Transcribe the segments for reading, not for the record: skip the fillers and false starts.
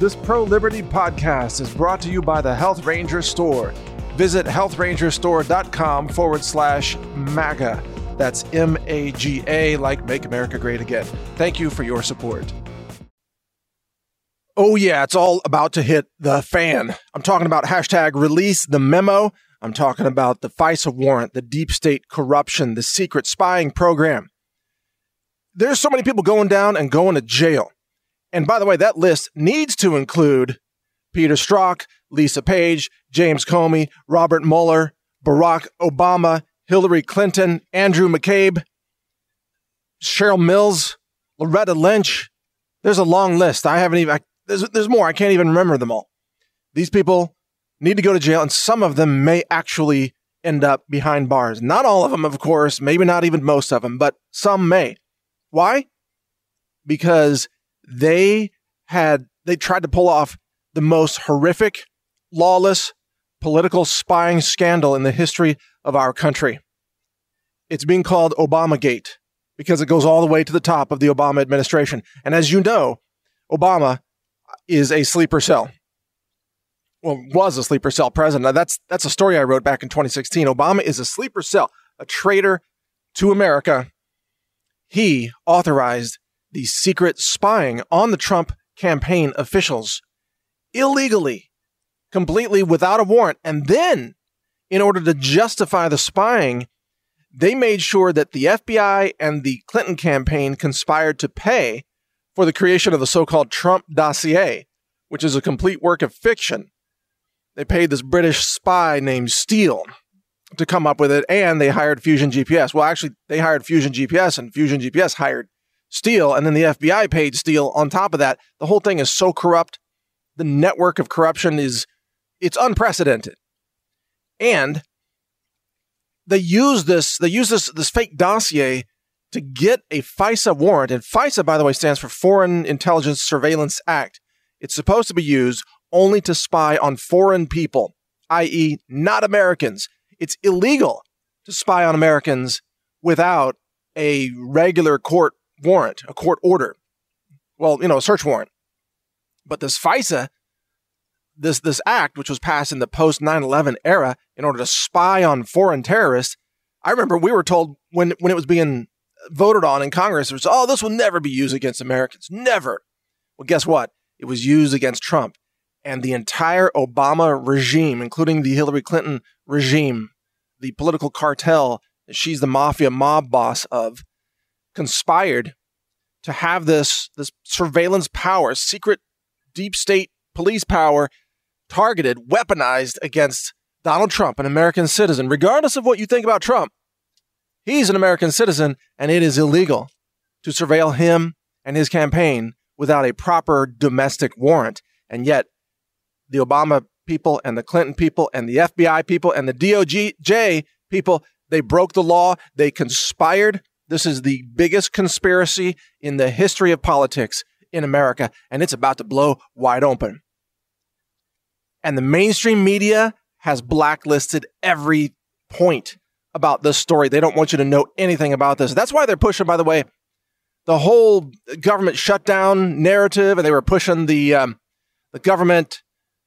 This pro-liberty podcast is brought to you by the Health Ranger Store. Visit healthrangerstore.com/MAGA. That's MAGA, like Make America Great Again. Thank you for your support. Oh yeah, it's all about to hit the fan. I'm talking about hashtag release the memo. I'm talking about the FISA warrant, the deep state corruption, the secret spying program. There's so many people going down and going to jail. And by the way, that list needs to include Peter Strzok, Lisa Page, James Comey, Robert Mueller, Barack Obama, Hillary Clinton, Andrew McCabe, Cheryl Mills, Loretta Lynch. There's a long list. There's more. I can't even remember them all. These people need to go to jail, and some of them may actually end up behind bars. Not all of them, of course, maybe not even most of them, but some may. Why? Because they tried to pull off the most horrific, lawless, political spying scandal in the history of our country. It's being called Obamagate because it goes all the way to the top of the Obama administration. And as you know, Obama is a sleeper cell. Well, was a sleeper cell president. Now, that's a story I wrote back in 2016. Obama is a sleeper cell, a traitor to America. He authorized the secret spying on the Trump campaign officials illegally, completely without a warrant. And then, in order to justify the spying, they made sure that the FBI and the Clinton campaign conspired to pay for the creation of the so-called Trump dossier, which is a complete work of fiction. They paid this British spy named Steele to come up with it, and they hired Fusion GPS. Well, actually, they hired Fusion GPS, and Fusion GPS hired Steele, and then the FBI paid Steele on top of that. The whole thing is so corrupt. The network of corruption it's unprecedented. And they use this fake dossier to get a FISA warrant. And FISA, by the way, stands for Foreign Intelligence Surveillance Act. It's supposed to be used only to spy on foreign people, i.e. not Americans. It's illegal to spy on Americans without a regular court warrant, a court order. Well, a search warrant. But this FISA, this act, which was passed in the post 9/11 era in order to spy on foreign terrorists, I remember we were told when it was being voted on in Congress, it was, this will never be used against Americans. Never. Well, guess what? It was used against Trump. And the entire Obama regime, including the Hillary Clinton regime, the political cartel that she's the mafia mob boss of, conspired to have this surveillance power, secret deep state police power, targeted, weaponized against Donald Trump, an American citizen. Regardless of what you think about Trump, he's an American citizen, and it is illegal to surveil him and his campaign without a proper domestic warrant. And yet, the Obama people and the Clinton people and the FBI people and the DOJ people, they broke the law. They conspired. This is the biggest conspiracy in the history of politics in America, and it's about to blow wide open. And the mainstream media has blacklisted every point about this story. They don't want you to know anything about this. That's why they're pushing, by the way, the whole government shutdown narrative, and they were pushing the government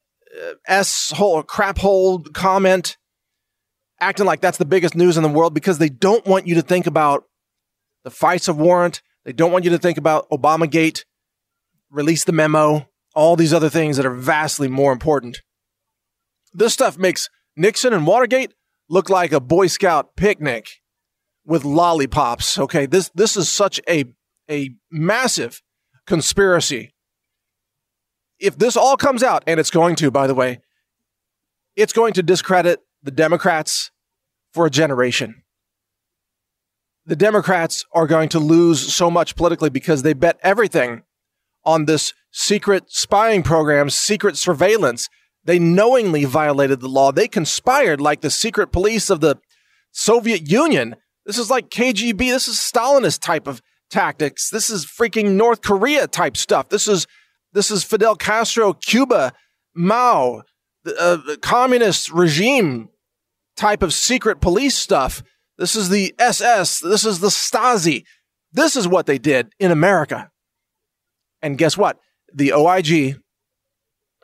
crap hole comment, acting like that's the biggest news in the world because they don't want you to think about the FISA warrant. They don't want you to think about Obamagate, release the memo, all these other things that are vastly more important. This stuff makes Nixon and Watergate look like a Boy Scout picnic with lollipops. Okay, this is such a massive conspiracy. If this all comes out, and it's going to, by the way, it's going to discredit the Democrats for a generation. The Democrats are going to lose so much politically because they bet everything on this secret spying program, secret surveillance. They knowingly violated the law. They conspired like the secret police of the Soviet Union. This is like KGB. This is Stalinist type of tactics. This is freaking North Korea type stuff. This is Fidel Castro, Cuba, Mao, the communist regime type of secret police stuff. This is the SS. This is the Stasi. This is what they did in America. And guess what? The OIG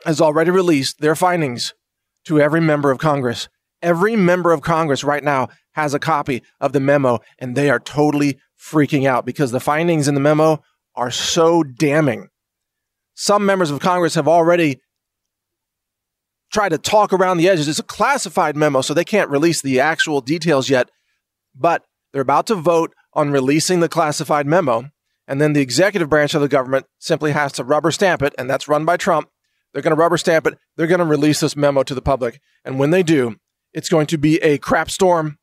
has already released their findings to every member of Congress. Every member of Congress right now has a copy of the memo, and they are totally freaking out because the findings in the memo are so damning. Some members of Congress have already tried to talk around the edges. It's a classified memo, so they can't release the actual details yet, but they're about to vote on releasing the classified memo, and then the executive branch of the government simply has to rubber stamp it, and that's run by Trump. They're going to rubber stamp it. They're going to release this memo to the public, and when they do, it's going to be a crap storm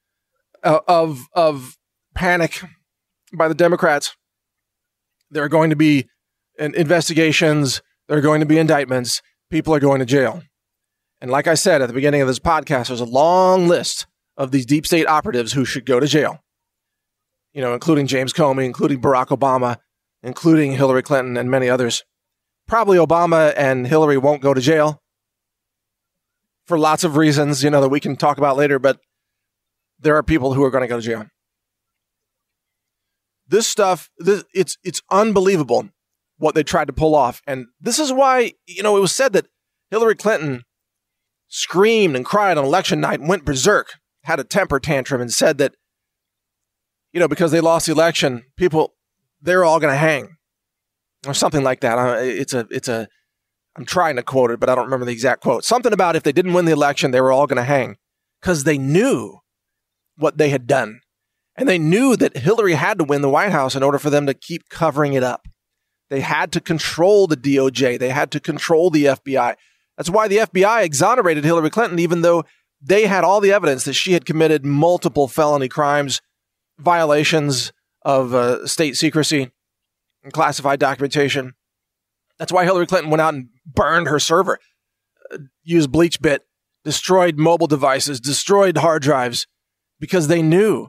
of panic by the Democrats. There are going to be investigations. There are going to be indictments. People are going to jail. And like I said at the beginning of this podcast, there's a long list of these deep state operatives who should go to jail. You know, including James Comey, including Barack Obama, including Hillary Clinton, and many others. Probably Obama and Hillary won't go to jail for lots of reasons, you know, that we can talk about later, but there are people who are going to go to jail. This stuff, it's unbelievable what they tried to pull off. And this is why, you know, it was said that Hillary Clinton screamed and cried on election night and went berserk, had a temper tantrum and said that, you know, because they lost the election, they're all going to hang or something like that. I'm trying to quote it, but I don't remember the exact quote. Something about if they didn't win the election, they were all going to hang because they knew what they had done. And they knew that Hillary had to win the White House in order for them to keep covering it up. They had to control the DOJ. They had to control the FBI. That's why the FBI exonerated Hillary Clinton, even though they had all the evidence that she had committed multiple felony crimes, violations of state secrecy and classified documentation. That's why Hillary Clinton went out and burned her server, used BleachBit, destroyed mobile devices, destroyed hard drives, because they knew,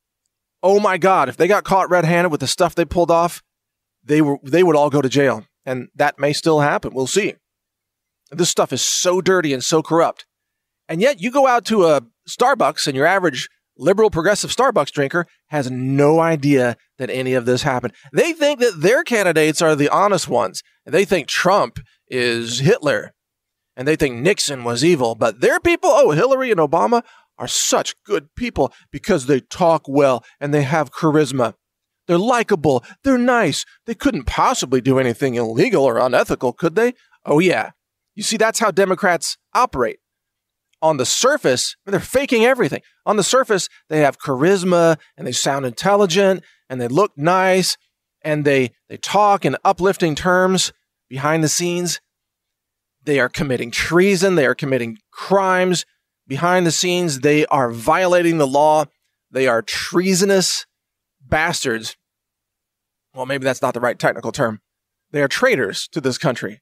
oh my God, if they got caught red-handed with the stuff they pulled off, they would all go to jail. And that may still happen. We'll see. This stuff is so dirty and so corrupt. And yet you go out to a Starbucks and your average liberal progressive Starbucks drinker has no idea that any of this happened. They think that their candidates are the honest ones. They think Trump is Hitler. And they think Nixon was evil. But their people, Hillary and Obama, are such good people because they talk well and they have charisma. They're likable. They're nice. They couldn't possibly do anything illegal or unethical, could they? Oh, yeah. You see, that's how Democrats operate. On the surface, they're faking everything. On the surface, they have charisma and they sound intelligent and they look nice and they talk in uplifting terms. Behind the scenes, they are committing treason. They are committing crimes. Behind the scenes, they are violating the law. They are treasonous bastards. Well, maybe that's not the right technical term. They are traitors to this country.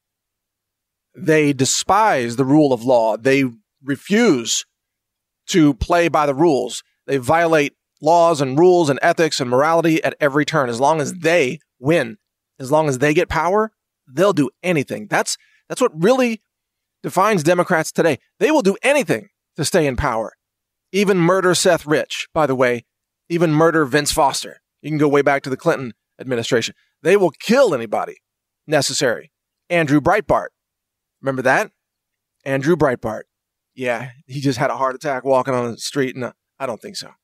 They despise the rule of law. They refuse to play by the rules. They violate laws and rules and ethics and morality at every turn. As long as they win, as long as they get power, they'll do anything. That's what really defines Democrats today. They will do anything to stay in power. Even murder Seth Rich, by the way. Even murder Vince Foster. You can go way back to the Clinton administration. They will kill anybody necessary. Andrew Breitbart. Remember that? Andrew Breitbart. Yeah, he just had a heart attack walking on the street. No, I don't think so.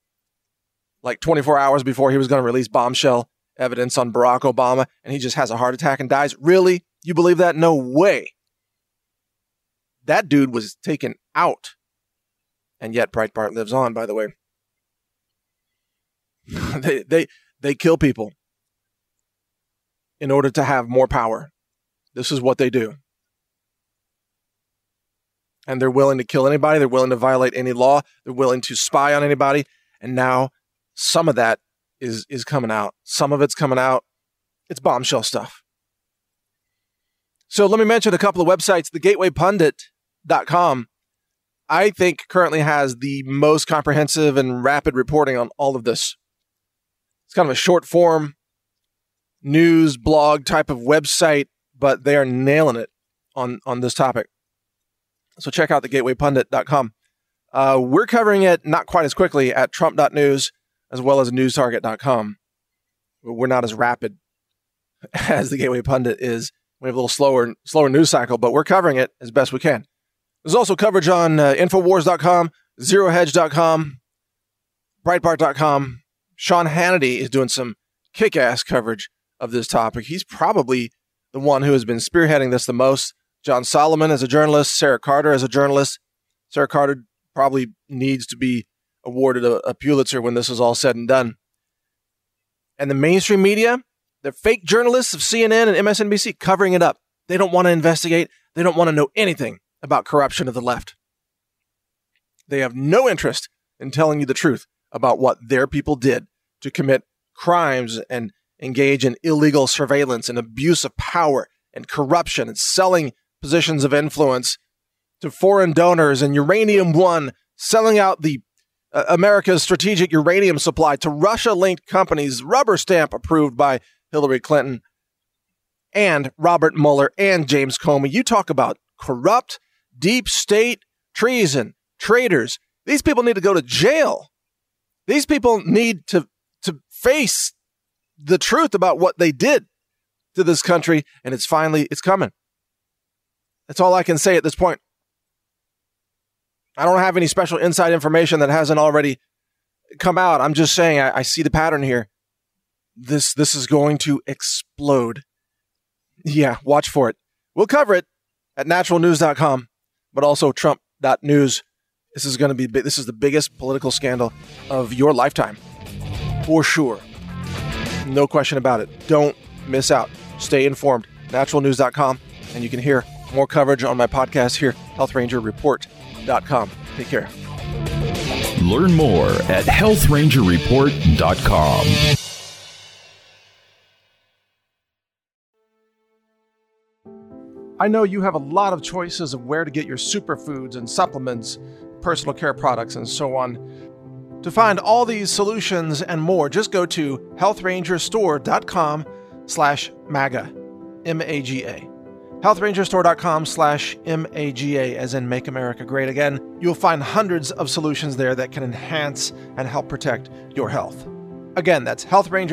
Like 24 hours before he was going to release bombshell evidence on Barack Obama, and he just has a heart attack and dies. Really? You believe that? No way. That dude was taken out. And yet Breitbart lives on, by the way. They kill people in order to have more power. This is what they do. And they're willing to kill anybody. They're willing to violate any law. They're willing to spy on anybody. And now some of that is coming out. Some of it's coming out. It's bombshell stuff. So let me mention a couple of websites. TheGatewayPundit.com, I think, currently has the most comprehensive and rapid reporting on all of this. It's kind of a short form news blog type of website, but they are nailing it on this topic. So check out thegatewaypundit.com. We're covering it not quite as quickly at Trump.news as well as newstarget.com. We're not as rapid as the Gateway Pundit is We have a little slower news cycle, but we're covering it as best we can. There's also coverage on Infowars.com, ZeroHedge.com, Breitbart.com. Sean Hannity is doing some kick-ass coverage of this topic. He's probably the one who has been spearheading this the most. John Solomon as a journalist, Sarah Carter as a journalist. Sarah Carter probably needs to be awarded a Pulitzer when this is all said and done. And the mainstream media, the fake journalists of CNN and MSNBC covering it up. They don't want to investigate. They don't want to know anything about corruption of the left. They have no interest in telling you the truth about what their people did to commit crimes and engage in illegal surveillance and abuse of power and corruption and selling positions of influence to foreign donors and Uranium One, selling out the America's strategic uranium supply to Russia-linked companies, rubber stamp approved by Hillary Clinton and Robert Mueller and James Comey. You talk about corrupt, deep state, treason, traitors. These people need to go to jail. These people need to face the truth about what they did to this country, and it's coming. That's all I can say at this point. I don't have any special inside information that hasn't already come out. I'm just saying I see the pattern here. This is going to explode. Yeah, watch for it. We'll cover it at naturalnews.com, but also trump.news. This is the biggest political scandal of your lifetime. For sure. No question about it. Don't miss out. Stay informed. Naturalnews.com, and you can hear more coverage on my podcast here, healthrangerreport.com. Take care. Learn more at healthrangerreport.com. I know you have a lot of choices of where to get your superfoods and supplements, personal care products, and so on. To find all these solutions and more, just go to healthrangerstore.com/MAGA, M-A-G-A. healthrangerstore.com/MAGA, as in Make America Great Again. You'll find hundreds of solutions there that can enhance and help protect your health. Again, that's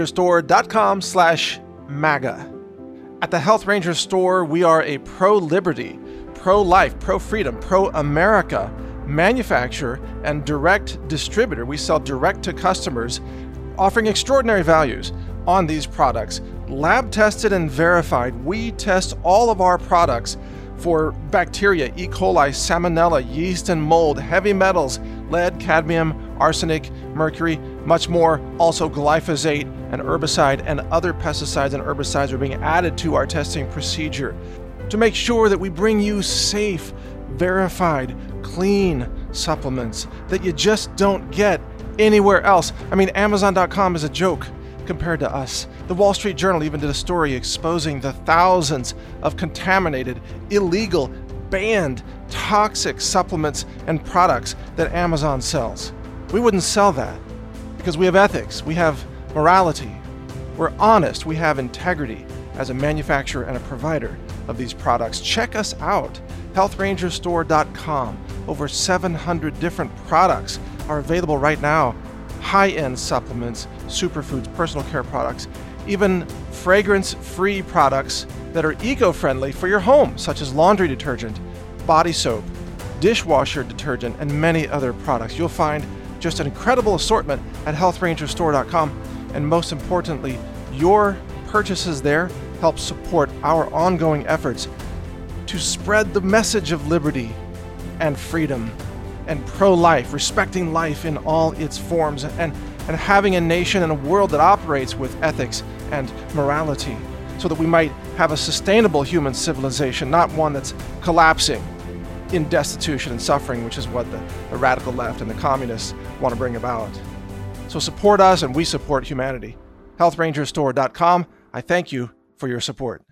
healthrangerstore.com/MAGA. At the Health Ranger Store, we are a pro-liberty, pro-life, pro-freedom, pro-America manufacturer and direct distributor. We sell direct to customers, offering extraordinary values on these products. Lab tested and verified. We test all of our products for bacteria, E. coli, salmonella, yeast and mold, heavy metals, lead, cadmium, arsenic, mercury, much more. Also glyphosate, and herbicide and other pesticides and herbicides are being added to our testing procedure to make sure that we bring you safe, verified, clean supplements that you just don't get anywhere else. I mean, Amazon.com is a joke compared to us. The Wall Street Journal even did a story exposing the thousands of contaminated, illegal, banned, toxic supplements and products that Amazon sells. We wouldn't sell that because we have ethics, we have morality, we're honest, we have integrity as a manufacturer and a provider of these products. Check us out, healthrangerstore.com. Over 700 different products are available right now. High-end supplements, superfoods, personal care products, even fragrance-free products that are eco-friendly for your home, such as laundry detergent, body soap, dishwasher detergent, and many other products. You'll find just an incredible assortment at healthrangerstore.com, and most importantly, your purchases there help support our ongoing efforts to spread the message of liberty and freedom and pro-life, respecting life in all its forms, and having a nation and a world that operates with ethics and morality, so that we might have a sustainable human civilization, not one that's collapsing in destitution and suffering, which is what the radical left and the communists want to bring about. So support us, and we support humanity. healthrangerstore.com. I thank you for your support.